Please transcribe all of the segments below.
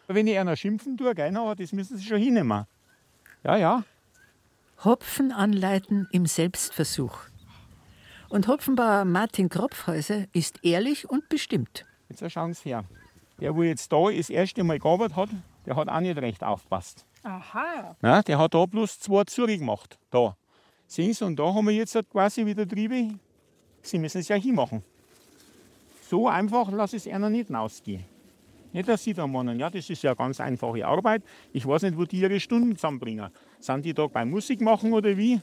Wenn ich einer schimpfen tue, aber das müssen sie schon hinnehmen. Ja, ja. Hopfen anleiten im Selbstversuch. Und Hopfenbauer Martin Kropfhäuser ist ehrlich und bestimmt. Jetzt schauen Sie her. Der, wo jetzt da das erste Mal gearbeitet hat, der hat auch nicht recht aufgepasst. Aha. Nein, der hat da bloß 2 zugemacht. Da. Sehen Sie, und da haben wir jetzt quasi wieder Triebe. Sie müssen es ja hinmachen. So einfach lasse ich es einer nicht ausgehen. Nicht, dass Sie da meinen, ja, das ist ja ganz einfache Arbeit. Ich weiß nicht, wo die ihre Stunden zusammenbringen. Sind die da beim Musik machen oder wie?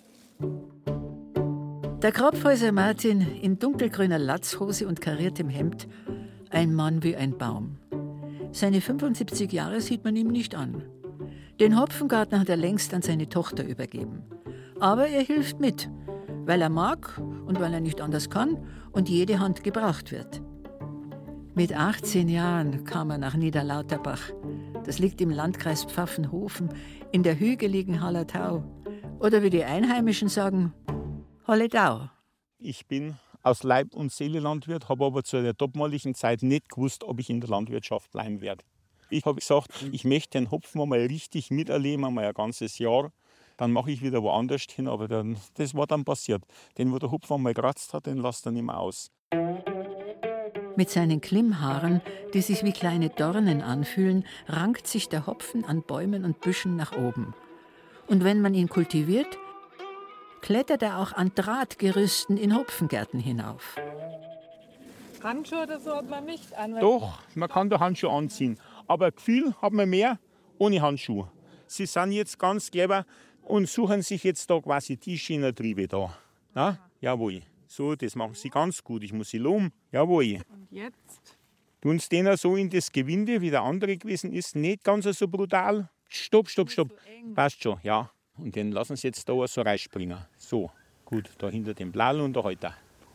Der Kropfhäuser Martin in dunkelgrüner Latzhose und kariertem Hemd, ein Mann wie ein Baum. Seine 75 Jahre sieht man ihm nicht an. Den Hopfengarten hat er längst an seine Tochter übergeben. Aber er hilft mit, weil er mag und weil er nicht anders kann und jede Hand gebraucht wird. Mit 18 Jahren kam er nach Niederlauterbach. Das liegt im Landkreis Pfaffenhofen in der hügeligen Hallertau. Oder wie die Einheimischen sagen, Holledau. Ich bin aus Leib und Seele Landwirt, habe aber zu der damaligen Zeit nicht gewusst, ob ich in der Landwirtschaft bleiben werde. Ich habe gesagt, ich möchte den Hopfen einmal richtig miterleben, einmal ein ganzes Jahr. Dann mache ich wieder woanders hin, aber das war dann passiert. Den, wo der Hopfen einmal gekratzt hat, den lasst er nicht mehr aus. Mit seinen Klimmhaaren, die sich wie kleine Dornen anfühlen, rankt sich der Hopfen an Bäumen und Büschen nach oben. Und wenn man ihn kultiviert, klettert er auch an Drahtgerüsten in Hopfengärten hinauf. Handschuhe oder so hat man nicht an. Doch, man kann da Handschuhe anziehen. Aber ein Gefühl hat man mehr ohne Handschuhe. Sie sind jetzt ganz clever und suchen sich jetzt da quasi die Schienertriebe da. Na? Jawohl. So, das machen sie ganz gut. Ich muss sie loben. Jawohl. Und jetzt? Tun sie den so in das Gewinde, wie der andere gewesen ist. Nicht ganz so brutal. Stopp. So Passt schon, ja. Und den lassen sie jetzt da so reinspringen. So, gut, da hinter dem Blal und da heute.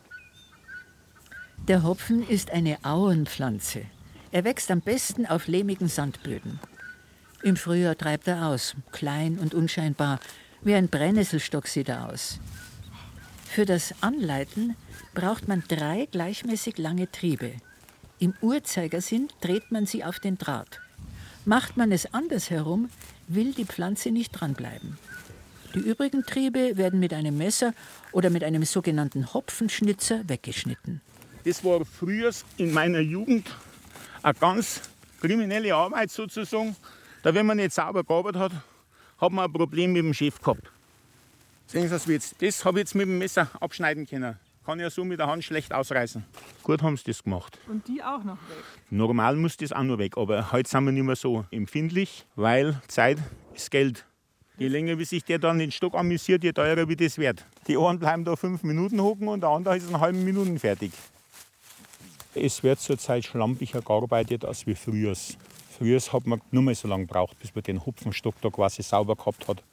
Der Hopfen ist eine Auenpflanze. Er wächst am besten auf lehmigen Sandböden. Im Frühjahr treibt er aus, klein und unscheinbar. Wie ein Brennnesselstock sieht er aus. Für das Anleiten braucht man 3 gleichmäßig lange Triebe. Im Uhrzeigersinn dreht man sie auf den Draht. Macht man es andersherum, will die Pflanze nicht dranbleiben. Die übrigen Triebe werden mit einem Messer oder mit einem sogenannten Hopfenschnitzer weggeschnitten. Das war früher in meiner Jugend eine ganz kriminelle Arbeit sozusagen. Da, wenn man nicht sauber gearbeitet hat, hat man ein Problem mit dem Chef gehabt. Sehen Sie das, das habe ich jetzt mit dem Messer abschneiden können. Kann ja so mit der Hand schlecht ausreißen. Gut haben sie das gemacht. Und die auch noch weg? Normal muss das auch noch weg, aber heute sind wir nicht mehr so empfindlich, weil Zeit ist Geld. Je länger wie sich der dann den Stock amüsiert, je teurer wird das wert. Die einen bleiben da 5 Minuten hocken und der andere ist in halben Minuten fertig. Es wird zurzeit schlampiger gearbeitet als wie früher. Früher hat man nur mal so lange gebraucht, bis man den Hopfenstock da quasi sauber gehabt hat.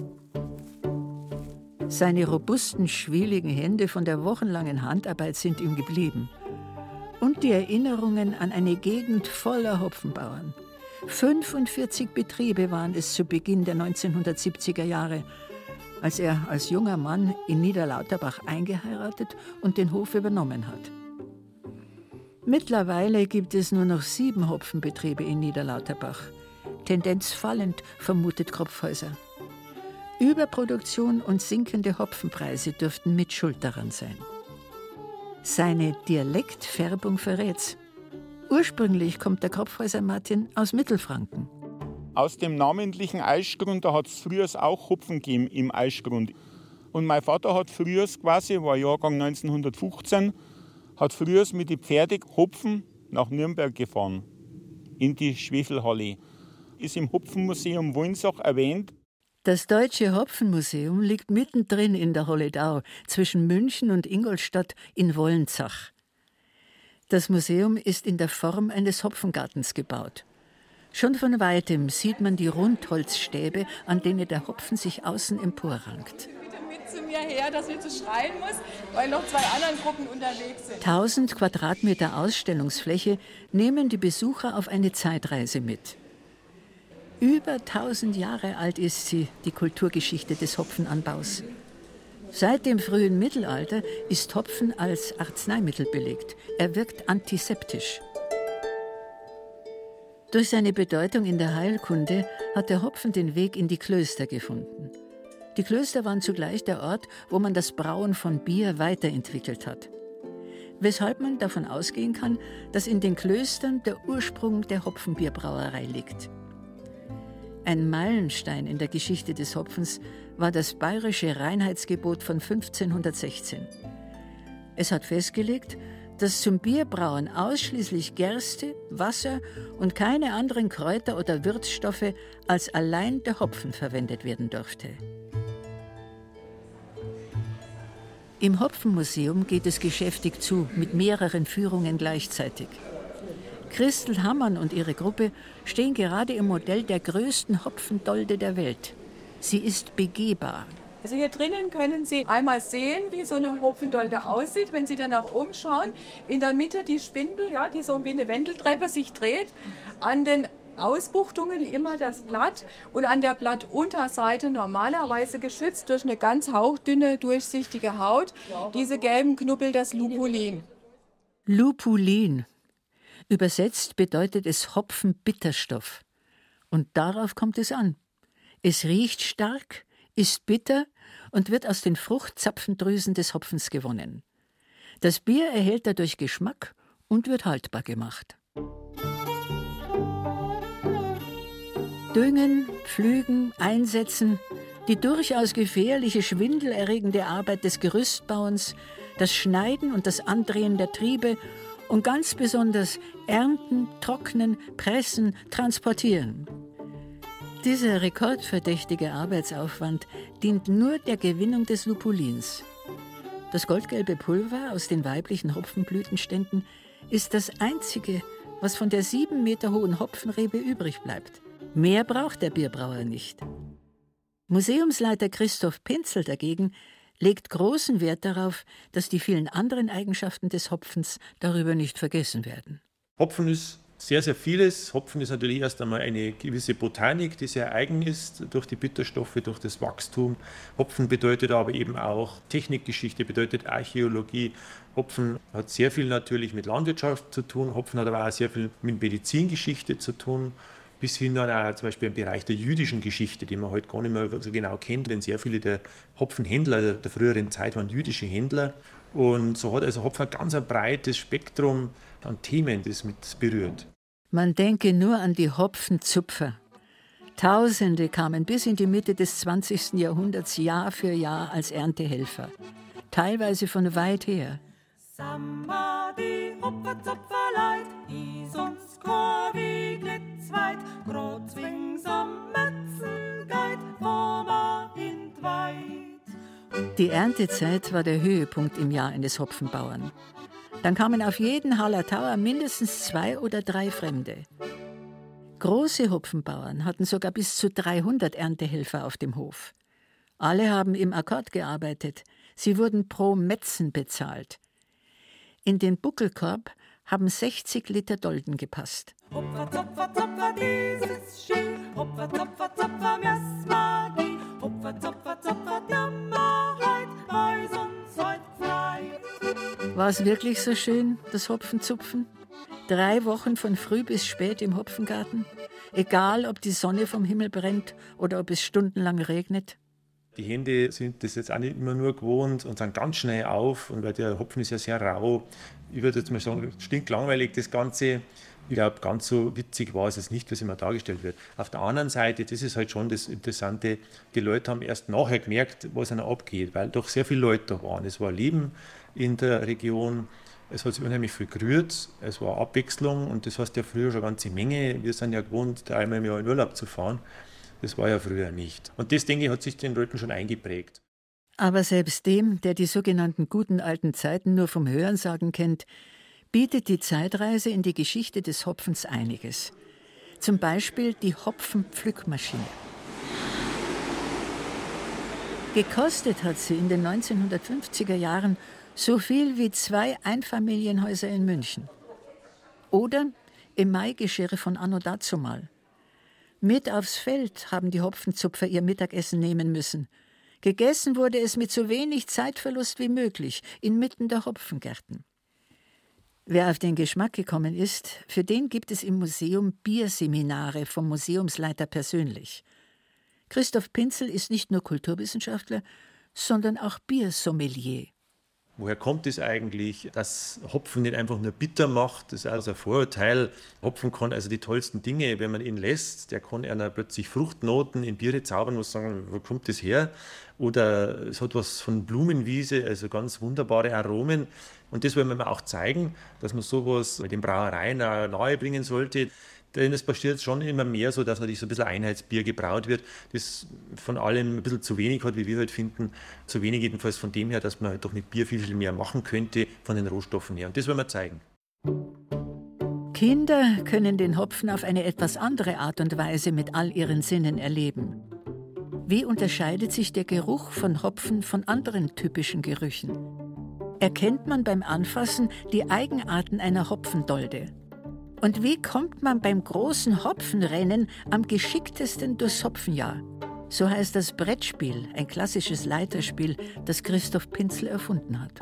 Seine robusten, schwieligen Hände von der wochenlangen Handarbeit sind ihm geblieben. Und die Erinnerungen an eine Gegend voller Hopfenbauern. 45 Betriebe waren es zu Beginn der 1970er Jahre, als er als junger Mann in Niederlauterbach eingeheiratet und den Hof übernommen hat. Mittlerweile gibt es nur noch 7 Hopfenbetriebe in Niederlauterbach. Tendenz fallend, vermutet Kropfhäuser. Überproduktion und sinkende Hopfenpreise dürften mit schuld daran sein. Seine Dialektfärbung verrät's. Ursprünglich kommt der Kropfhäuser Martin aus Mittelfranken. Aus dem namentlichen Eischgrund, da hat es früher auch Hopfen gegeben im Eischgrund. Und mein Vater hat früher quasi, war Jahrgang 1915, hat früher mit den Pferden Hopfen nach Nürnberg gefahren, in die Schwefelhalle. Ist im Hopfenmuseum Wolnsach erwähnt. Das Deutsche Hopfenmuseum liegt mittendrin in der Holledau, zwischen München und Ingolstadt in Wolnzach. Das Museum ist in der Form eines Hopfengartens gebaut. Schon von weitem sieht man die Rundholzstäbe, an denen der Hopfen sich außen emporrankt. Bitte mit zu mir her, dass ich zu schreien muss, weil noch 2 andere Gruppen unterwegs sind. 1000 Quadratmeter Ausstellungsfläche nehmen die Besucher auf eine Zeitreise mit. Über 1000 Jahre alt ist sie, die Kulturgeschichte des Hopfenanbaus. Seit dem frühen Mittelalter ist Hopfen als Arzneimittel belegt. Er wirkt antiseptisch. Durch seine Bedeutung in der Heilkunde hat der Hopfen den Weg in die Klöster gefunden. Die Klöster waren zugleich der Ort, wo man das Brauen von Bier weiterentwickelt hat. Weshalb man davon ausgehen kann, dass in den Klöstern der Ursprung der Hopfenbierbrauerei liegt. Ein Meilenstein in der Geschichte des Hopfens war das bayerische Reinheitsgebot von 1516. Es hat festgelegt, dass zum Bierbrauen ausschließlich Gerste, Wasser und keine anderen Kräuter oder Würzstoffe als allein der Hopfen verwendet werden durfte. Im Hopfenmuseum geht es geschäftig zu, mit mehreren Führungen gleichzeitig. Christel Hammann und ihre Gruppe stehen gerade im Modell der größten Hopfendolde der Welt. Sie ist begehbar. Also hier drinnen können Sie einmal sehen, wie so eine Hopfendolde aussieht. Wenn Sie danach umschauen, in der Mitte die Spindel, ja, die so wie eine Wendeltreppe sich dreht. An den Ausbuchtungen immer das Blatt und an der Blattunterseite normalerweise geschützt durch eine ganz hauchdünne, durchsichtige Haut. Diese gelben Knubbel, das Lupulin. Lupulin. Übersetzt bedeutet es Hopfenbitterstoff. Und darauf kommt es an. Es riecht stark, ist bitter und wird aus den Fruchtzapfendrüsen des Hopfens gewonnen. Das Bier erhält dadurch Geschmack und wird haltbar gemacht. Düngen, pflügen, einsetzen, die durchaus gefährliche, schwindelerregende Arbeit des Gerüstbauens, das Schneiden und das Andrehen der Triebe und ganz besonders Ernten, Trocknen, Pressen, Transportieren. Dieser rekordverdächtige Arbeitsaufwand dient nur der Gewinnung des Lupulins. Das goldgelbe Pulver aus den weiblichen Hopfenblütenständen ist das einzige, was von der 7 Meter hohen Hopfenrebe übrig bleibt. Mehr braucht der Bierbrauer nicht. Museumsleiter Christoph Pinzel dagegen legt großen Wert darauf, dass die vielen anderen Eigenschaften des Hopfens darüber nicht vergessen werden. Hopfen ist sehr, sehr vieles. Hopfen ist natürlich erst einmal eine gewisse Botanik, die sehr eigen ist durch die Bitterstoffe, durch das Wachstum. Hopfen bedeutet aber eben auch Technikgeschichte, bedeutet Archäologie. Hopfen hat sehr viel natürlich mit Landwirtschaft zu tun. Hopfen hat aber auch sehr viel mit Medizingeschichte zu tun. Bis hin dann auch zum Beispiel im Bereich der jüdischen Geschichte, die man heute gar nicht mehr so genau kennt, denn sehr viele der Hopfenhändler der früheren Zeit waren jüdische Händler. Und so hat also Hopfen ein ganz breites Spektrum an Themen, das mit berührt. Man denke nur an die Hopfenzupfer. Tausende kamen bis in die Mitte des 20. Jahrhunderts Jahr für Jahr als Erntehelfer. Teilweise von weit her. Samba die Hopfenzupferleit, is uns Korbi glitzweit, grot zwings am Metzelgeit, Oma hintweit. Die Erntezeit war der Höhepunkt im Jahr eines Hopfenbauern. Dann kamen auf jeden Hallertauer mindestens 2 oder 3 Fremde. Große Hopfenbauern hatten sogar bis zu 300 Erntehelfer auf dem Hof. Alle haben im Akkord gearbeitet. Sie wurden pro Metzen bezahlt. In den Buckelkorb haben 60 Liter Dolden gepasst. Hopfer, Zopfer, Zopfer, dieses Ski, Hopfer, Zopfer, Zopfer, Messmagie, Hopfer, Zopfer, Zopfer, Jammerheit, weis uns heut frei. War es wirklich so schön, das Hopfenzupfen? 3 Wochen von früh bis spät im Hopfengarten? Egal, ob die Sonne vom Himmel brennt oder ob es stundenlang regnet? Die Hände sind das jetzt auch nicht immer nur gewohnt und sind ganz schnell auf. Und weil der Hopfen ist ja sehr rau, ich würde jetzt mal sagen, stinklangweilig das Ganze. Ich glaube, ganz so witzig war es jetzt nicht, was immer dargestellt wird. Auf der anderen Seite, das ist halt schon das Interessante, die Leute haben erst nachher gemerkt, was ihnen abgeht, weil doch sehr viele Leute da waren. Es war Leben in der Region, es hat sich unheimlich viel gerührt, es war Abwechslung und das heißt ja früher schon eine ganze Menge. Wir sind ja gewohnt, einmal im Jahr in Urlaub zu fahren. Das war ja früher nicht. Und das, denke ich, hat sich den Leuten schon eingeprägt. Aber selbst dem, der die sogenannten guten alten Zeiten nur vom Hörensagen kennt, bietet die Zeitreise in die Geschichte des Hopfens einiges. Zum Beispiel die Hopfenpflückmaschine. Gekostet hat sie in den 1950er Jahren so viel wie 2 Einfamilienhäuser in München. Oder im Maigeschirr von anno dazumal. Mit aufs Feld haben die Hopfenzupfer ihr Mittagessen nehmen müssen. Gegessen wurde es mit so wenig Zeitverlust wie möglich, inmitten der Hopfengärten. Wer auf den Geschmack gekommen ist, für den gibt es im Museum Bierseminare vom Museumsleiter persönlich. Christoph Pinzel ist nicht nur Kulturwissenschaftler, sondern auch Biersommelier. Woher kommt es eigentlich, dass Hopfen nicht einfach nur bitter macht? Das ist also ein Vorurteil. Hopfen kann also die tollsten Dinge, wenn man ihn lässt. Der kann einer plötzlich Fruchtnoten in Biere zaubern, muss sagen, wo kommt das her? Oder es hat was von Blumenwiese, also ganz wunderbare Aromen. Und das wollen wir auch zeigen, dass man sowas mit den Brauereien auch nahebringen sollte. Denn es passiert schon immer mehr so, dass natürlich so ein bisschen Einheitsbier gebraut wird, das von allem ein bisschen zu wenig hat, wie wir halt finden. Zu wenig jedenfalls von dem her, dass man halt doch mit Bier viel, viel mehr machen könnte von den Rohstoffen her. Und das wollen wir zeigen. Kinder können den Hopfen auf eine etwas andere Art und Weise mit all ihren Sinnen erleben. Wie unterscheidet sich der Geruch von Hopfen von anderen typischen Gerüchen? Erkennt man beim Anfassen die Eigenarten einer Hopfendolde? Und wie kommt man beim großen Hopfenrennen am geschicktesten durchs Hopfenjahr? So heißt das Brettspiel, ein klassisches Leiterspiel, das Christoph Pinzel erfunden hat.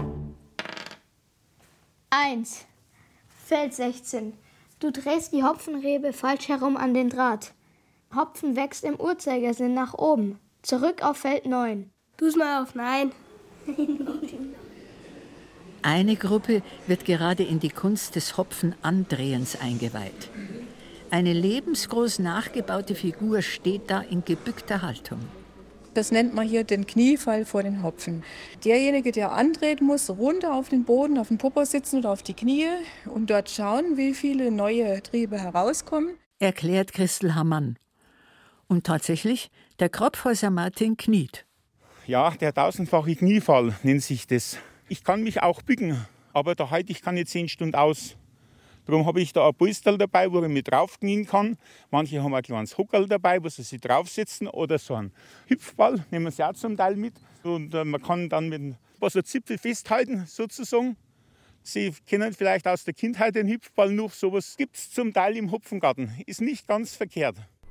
1. Feld 16. Du drehst die Hopfenrebe falsch herum an den Draht. Hopfen wächst im Uhrzeigersinn nach oben. Zurück auf Feld 9. Tu's mal auf Nein. Eine Gruppe wird gerade in die Kunst des Hopfenandrehens eingeweiht. Eine lebensgroß nachgebaute Figur steht da in gebückter Haltung. Das nennt man hier den Kniefall vor den Hopfen. Derjenige, der andreht, muss runter auf den Boden, auf den Popo sitzen oder auf die Knie und dort schauen, wie viele neue Triebe herauskommen. Erklärt Christel Hammann. Und tatsächlich, der Kropfhäuser Martin kniet. Ja, der tausendfache Kniefall nennt sich das. Ich kann mich auch bücken, aber da halte ich keine 10 Stunden aus. Darum habe ich da ein Polster dabei, wo ich mich draufknien kann. Manche haben ein kleines Hockerl dabei, wo sie sich draufsetzen. Oder so einen Hüpfball, nehmen sie auch zum Teil mit. Und man kann dann mit ein paar so Zipfel festhalten, sozusagen. Sie kennen vielleicht aus der Kindheit den Hüpfball noch. Sowas gibt es zum Teil im Hopfengarten. Ist nicht ganz verkehrt.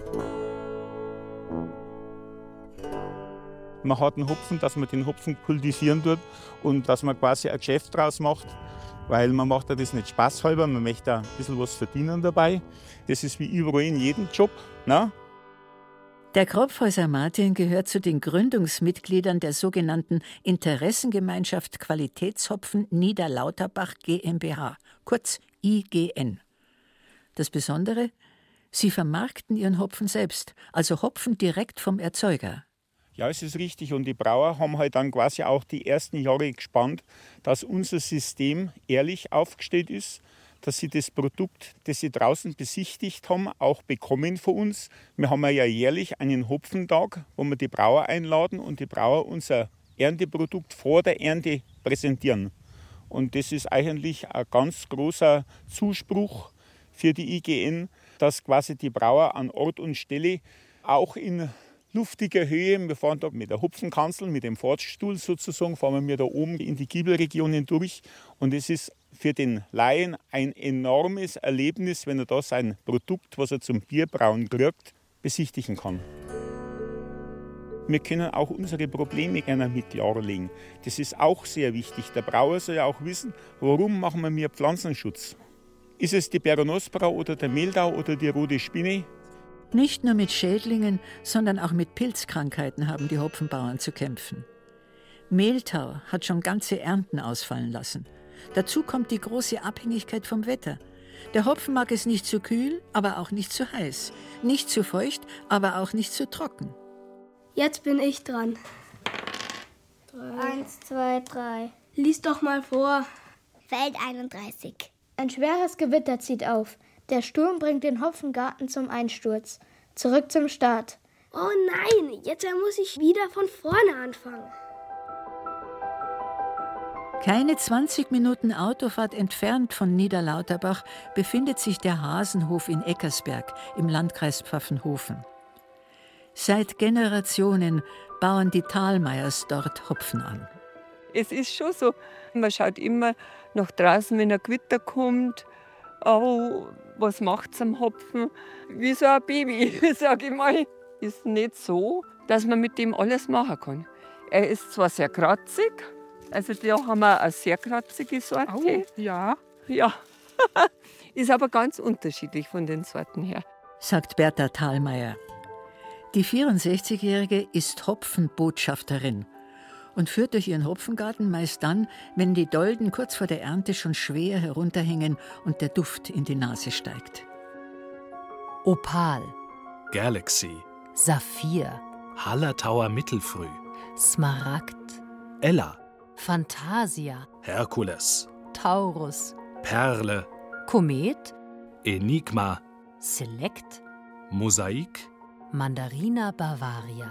Man hat einen Hopfen, dass man den Hopfen kultivieren tut und dass man quasi ein Geschäft draus macht. Weil man macht ja das nicht spaßhalber, man möchte auch ein bisschen was verdienen dabei. Das ist wie überall in jedem Job. Ne? Der Kropfhäuser Martin gehört zu den Gründungsmitgliedern der sogenannten Interessengemeinschaft Qualitätshopfen Niederlauterbach GmbH, kurz IGN. Das Besondere? Sie vermarkten ihren Hopfen selbst, also Hopfen direkt vom Erzeuger. Ja, es ist richtig. Und die Brauer haben halt dann quasi auch die ersten Jahre gespannt, dass unser System ehrlich aufgestellt ist, dass sie das Produkt, das sie draußen besichtigt haben, auch bekommen von uns. Wir haben ja jährlich einen Hopfentag, wo wir die Brauer einladen und die Brauer unser Ernteprodukt vor der Ernte präsentieren. Und das ist eigentlich ein ganz großer Zuspruch für die IGN, dass quasi die Brauer an Ort und Stelle auch in luftiger Höhe, wir fahren da mit der Hopfenkanzel, mit dem Fahrstuhl sozusagen, fahren wir da oben in die Giebelregionen durch. Und es ist für den Laien ein enormes Erlebnis, wenn er da sein Produkt, was er zum Bierbrauen kriegt, besichtigen kann. Wir können auch unsere Probleme gerne mit klarlegen. Das ist auch sehr wichtig. Der Brauer soll ja auch wissen, warum machen wir mehr Pflanzenschutz. Ist es die Peronospora oder der Mehltau oder die rote Spinne? Nicht nur mit Schädlingen, sondern auch mit Pilzkrankheiten haben die Hopfenbauern zu kämpfen. Mehltau hat schon ganze Ernten ausfallen lassen. Dazu kommt die große Abhängigkeit vom Wetter. Der Hopfen mag es nicht zu kühl, aber auch nicht zu heiß. Nicht zu feucht, aber auch nicht zu trocken. Jetzt bin ich dran. 1, 2, 3. Lies doch mal vor. Feld 31. Ein schweres Gewitter zieht auf. Der Sturm bringt den Hopfengarten zum Einsturz. Zurück zum Start. Oh nein, jetzt muss ich wieder von vorne anfangen. Keine 20 Minuten Autofahrt entfernt von Niederlauterbach befindet sich der Hasenhof in Eckersberg im Landkreis Pfaffenhofen. Seit Generationen bauen die Thalmeyers dort Hopfen an. Es ist schon so, man schaut immer nach draußen, wenn ein Gewitter kommt. Oh, was macht's am Hopfen? Wie so ein Baby, sage ich mal. Ist nicht so, dass man mit dem alles machen kann. Er ist zwar sehr kratzig, also da haben wir eine sehr kratzige Sorte. Oh, ja. Ja, ist aber ganz unterschiedlich von den Sorten her. Sagt Berta Thalmeier. Die 64-Jährige ist Hopfenbotschafterin und führt durch ihren Hopfengarten meist dann, wenn die Dolden kurz vor der Ernte schon schwer herunterhängen und der Duft in die Nase steigt. Opal, Galaxy, Saphir, Hallertauer Mittelfrüh, Smaragd, Ella, Fantasia, Herkules, Taurus, Perle, Komet, Enigma, Select, Mosaik, Mandarina Bavaria.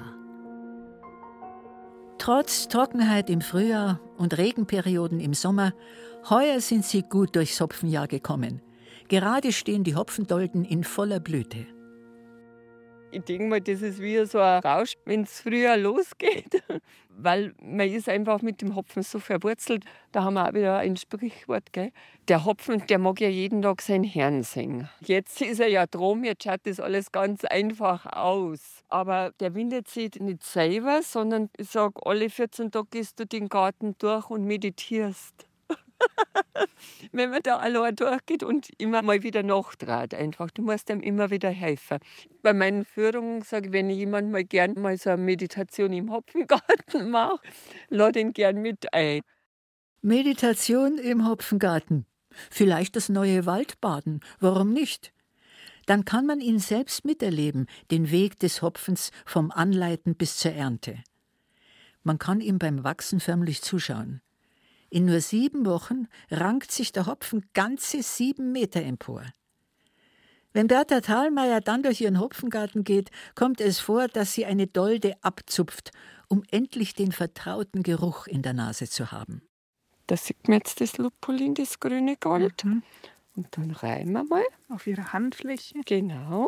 Trotz Trockenheit im Frühjahr und Regenperioden im Sommer, heuer sind sie gut durchs Hopfenjahr gekommen. Gerade stehen die Hopfendolden in voller Blüte. Ich denke mal, das ist wie so ein Rausch, wenn es früher losgeht. Weil man ist einfach mit dem Hopfen so verwurzelt. Da haben wir auch wieder ein Sprichwort, gell? Der Hopfen, der mag ja jeden Tag seinen Herrn singen. Jetzt ist er ja drum, jetzt schaut das alles ganz einfach aus. Aber der windet sich nicht selber, sondern ich sage, alle 14 Tage gehst du den Garten durch und meditierst. Wenn man da allein durchgeht und immer mal wieder nachtrat einfach. Du musst ihm immer wieder helfen. Bei meinen Führungen sage ich, wenn jemand mal gern mal so eine Meditation im Hopfengarten macht, lade ihn gern mit ein. Meditation im Hopfengarten. Vielleicht das neue Waldbaden. Warum nicht? Dann kann man ihn selbst miterleben, den Weg des Hopfens vom Anleiten bis zur Ernte. Man kann ihm beim Wachsen förmlich zuschauen. In nur 7 Wochen rankt sich der Hopfen ganze 7 Meter empor. Wenn Berta Thalmeier dann durch ihren Hopfengarten geht, kommt es vor, dass sie eine Dolde abzupft, um endlich den vertrauten Geruch in der Nase zu haben. Da sieht man jetzt das Lupulin, das grüne Gold. Und dann reiben wir mal. Auf ihre Handfläche. Genau.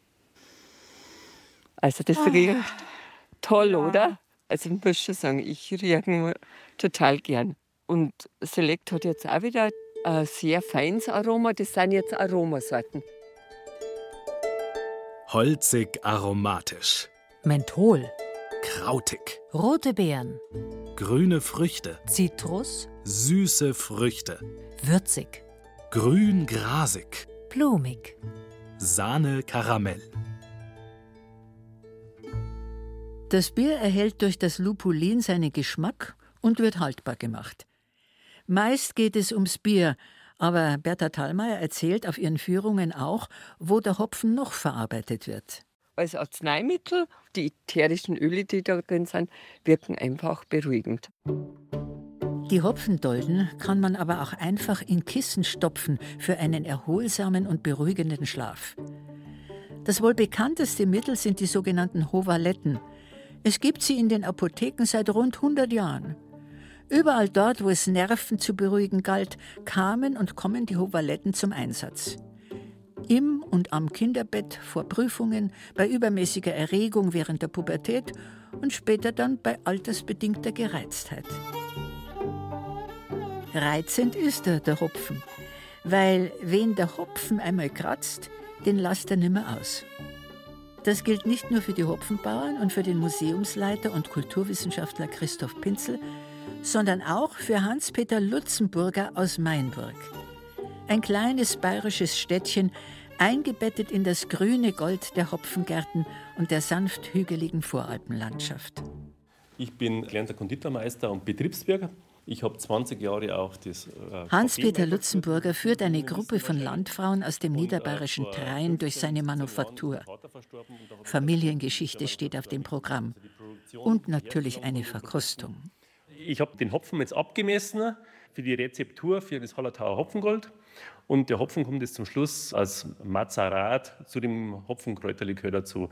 Also das riecht toll, oder? Also ich muss schon sagen, ich rieche total gern. Und Select hat jetzt auch wieder ein sehr feines Aroma. Das sind jetzt Aromasorten. holzig aromatisch, Menthol, krautig, rote Beeren, grüne Früchte, Zitrus, süße Früchte, würzig, grün grasig, blumig. Sahne Karamell. Das Bier erhält durch das Lupulin seinen Geschmack und wird haltbar gemacht. Meist geht es ums Bier, aber Berta Thalmeier erzählt auf ihren Führungen auch, wo der Hopfen noch verarbeitet wird. Als Arzneimittel, die ätherischen Öle, die da drin sind, wirken einfach beruhigend. Die Hopfendolden kann man aber auch einfach in Kissen stopfen für einen erholsamen und beruhigenden Schlaf. Das wohl bekannteste Mittel sind die sogenannten Hovaletten. Es gibt sie in den Apotheken seit rund 100 Jahren. Überall dort, wo es Nerven zu beruhigen galt, kamen und kommen die Hovaletten zum Einsatz. Im und am Kinderbett, vor Prüfungen, bei übermäßiger Erregung während der Pubertät und später dann bei altersbedingter Gereiztheit. Reizend ist der Hopfen, weil wen der Hopfen einmal kratzt, den lasst er nimmer aus. Das gilt nicht nur für die Hopfenbauern und für den Museumsleiter und Kulturwissenschaftler Christoph Pinzel, sondern auch für Hans-Peter Lutzenburger aus Mainburg. Ein kleines bayerisches Städtchen, eingebettet in das grüne Gold der Hopfengärten und der sanft hügeligen Voralpenlandschaft. Ich bin gelernter Konditormeister und Betriebswirt. Ich habe 20 Jahre auch das. Hans-Peter Lutzenburger führt eine Gruppe von Landfrauen aus dem niederbayerischen Train durch seine Manufaktur. Familiengeschichte steht auf dem Programm. Und natürlich eine Verkostung. Ich habe den Hopfen jetzt abgemessen für die Rezeptur für das Hallertauer Hopfengold. Und der Hopfen kommt jetzt zum Schluss als Mazerat zu dem Hopfenkräuterlikör dazu.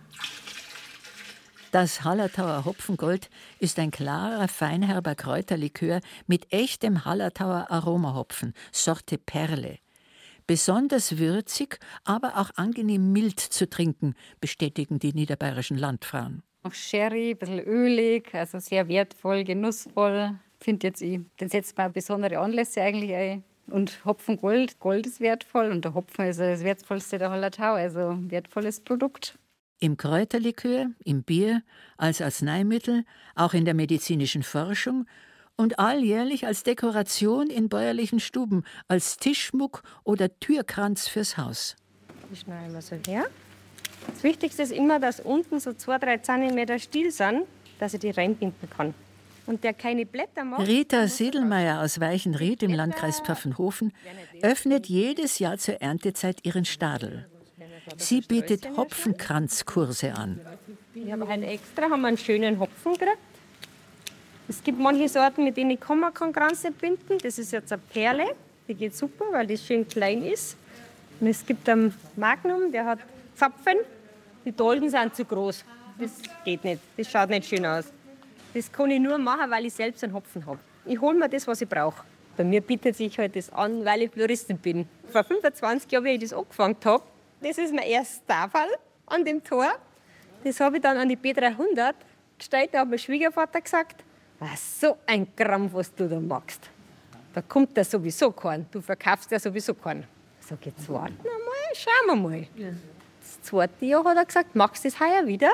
Das Hallertauer Hopfengold ist ein klarer, feinherber Kräuterlikör mit echtem Hallertauer Aromahopfen, Sorte Perle. Besonders würzig, aber auch angenehm mild zu trinken, bestätigen die niederbayerischen Landfrauen. Noch Sherry, ein bisschen ölig, also sehr wertvoll, genussvoll. Ich finde jetzt, den setzt man besondere Anlässe eigentlich ein. Und Hopfengold, Gold ist wertvoll und der Hopfen ist das wertvollste der Hallertau, also ein wertvolles Produkt. Im Kräuterlikör, im Bier, als Arzneimittel, auch in der medizinischen Forschung und alljährlich als Dekoration in bäuerlichen Stuben, als Tischschmuck oder Türkranz fürs Haus. Ich schneide mal so her. Das Wichtigste ist immer, dass unten so 2-3 Zentimeter still sind, dass ich die reinbinden kann. Und der keine Blätter macht. Rita Sedelmeier aus Weichenried im Landkreis Pfaffenhofen öffnet jedes Jahr zur Erntezeit ihren Stadel. Sie bietet Hopfenkranzkurse an. Ich habe halt extra einen schönen Hopfen gekriegt. Es gibt manche Sorten, mit denen kann man keinen Kranz nicht binden. Das ist jetzt eine Perle, die geht super, weil die schön klein ist. Und es gibt einen Magnum, der hat Zapfen. Die Dolden sind zu groß. Das geht nicht, das schaut nicht schön aus. Das kann ich nur machen, weil ich selbst einen Hopfen habe. Ich hole mir das, was ich brauche. Bei mir bietet sich halt das an, weil ich Floristin bin. Vor 25 Jahren, wie ich das angefangen habe, das ist mein erstes Tafel an dem Tor. Das habe ich dann an die B300 gestellt. Da hat mein Schwiegervater gesagt, was so ein Krampf, was du da machst. Da kommt ja sowieso keinen. Du verkaufst ja sowieso keinen. Ich sage, jetzt warten wir mal, schauen wir mal. Ja. Das zweite Jahr hat er gesagt, magst du das heuer wieder?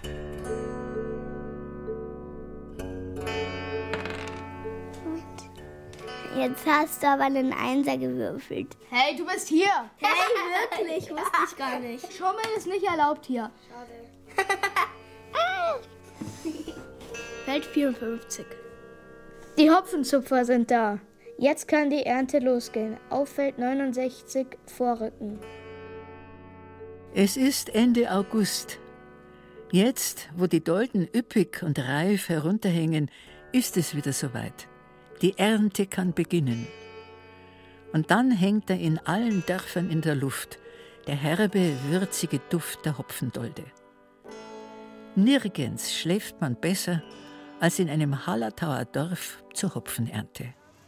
Jetzt hast du aber einen Einser gewürfelt. Hey, du bist hier. Hey, wirklich? Wusste ich gar nicht. Schummeln ist nicht erlaubt hier. Schade. Feld 54. Die Hopfenzupfer sind da. Jetzt kann die Ernte losgehen. Auf Feld 69 vorrücken. Es ist Ende August. Jetzt, wo die Dolden üppig und reif herunterhängen, ist es wieder soweit. Die Ernte kann beginnen. Und dann hängt er in allen Dörfern in der Luft, der herbe, würzige Duft der Hopfendolde. Nirgends schläft man besser als in einem Hallertauer Dorf zur Hopfenernte.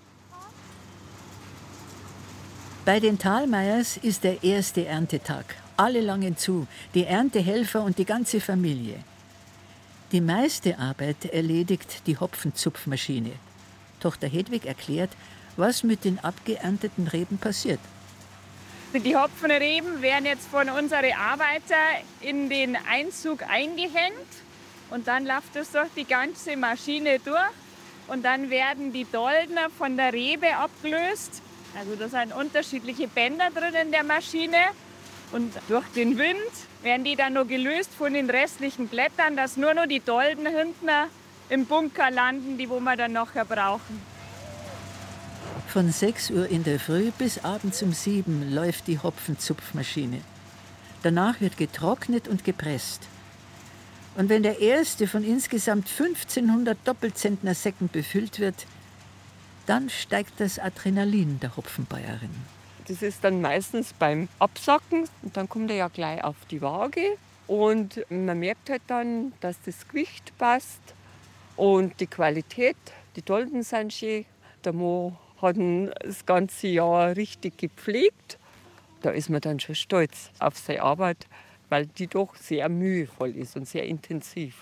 Bei den Thalmeiers ist der erste Erntetag. Alle langen zu, die Erntehelfer und die ganze Familie. Die meiste Arbeit erledigt die Hopfenzupfmaschine. Tochter Hedwig erklärt, was mit den abgeernteten Reben passiert. Die Hopfenreben werden jetzt von unseren Arbeitern in den Einzug eingehängt und dann läuft es durch die ganze Maschine durch und dann werden die Dolden von der Rebe abgelöst. Also da sind unterschiedliche Bänder drin in der Maschine und durch den Wind werden die dann noch gelöst von den restlichen Blättern, dass nur noch die Dolden hinten im Bunker landen, die wo wir dann nachher brauchen. Von 6 Uhr in der Früh bis abends um 7 läuft die Hopfenzupfmaschine. Danach wird getrocknet und gepresst. Und wenn der erste von insgesamt 1500 Doppelzentnersäcken befüllt wird, dann steigt das Adrenalin der Hopfenbäuerin. Das ist dann meistens beim Absacken und dann kommt er ja gleich auf die Waage und man merkt halt dann, dass das Gewicht passt und die Qualität. Die Dolden sind schön. Der Mo hat ihn das ganze Jahr richtig gepflegt. Da ist man dann schon stolz auf seine Arbeit, weil die doch sehr mühevoll ist und sehr intensiv.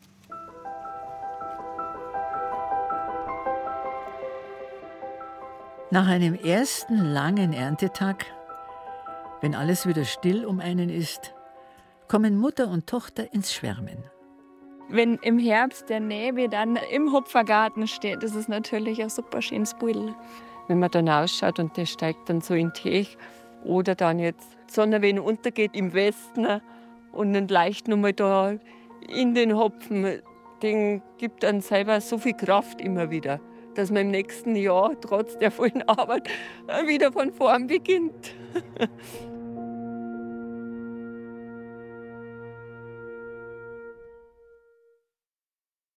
Nach einem ersten langen Erntetag, wenn alles wieder still um einen ist, kommen Mutter und Tochter ins Schwärmen. Wenn im Herbst der Nebel dann im Hopfergarten steht, das ist natürlich ein super schönes Bild. Wenn man dann ausschaut und der steigt dann so in den Teich oder dann jetzt die Sonne, wenn untergeht im Westen und dann leicht nochmal da in den Hopfen, den gibt dann selber so viel Kraft immer wieder, dass man im nächsten Jahr trotz der vollen Arbeit wieder von vorn beginnt.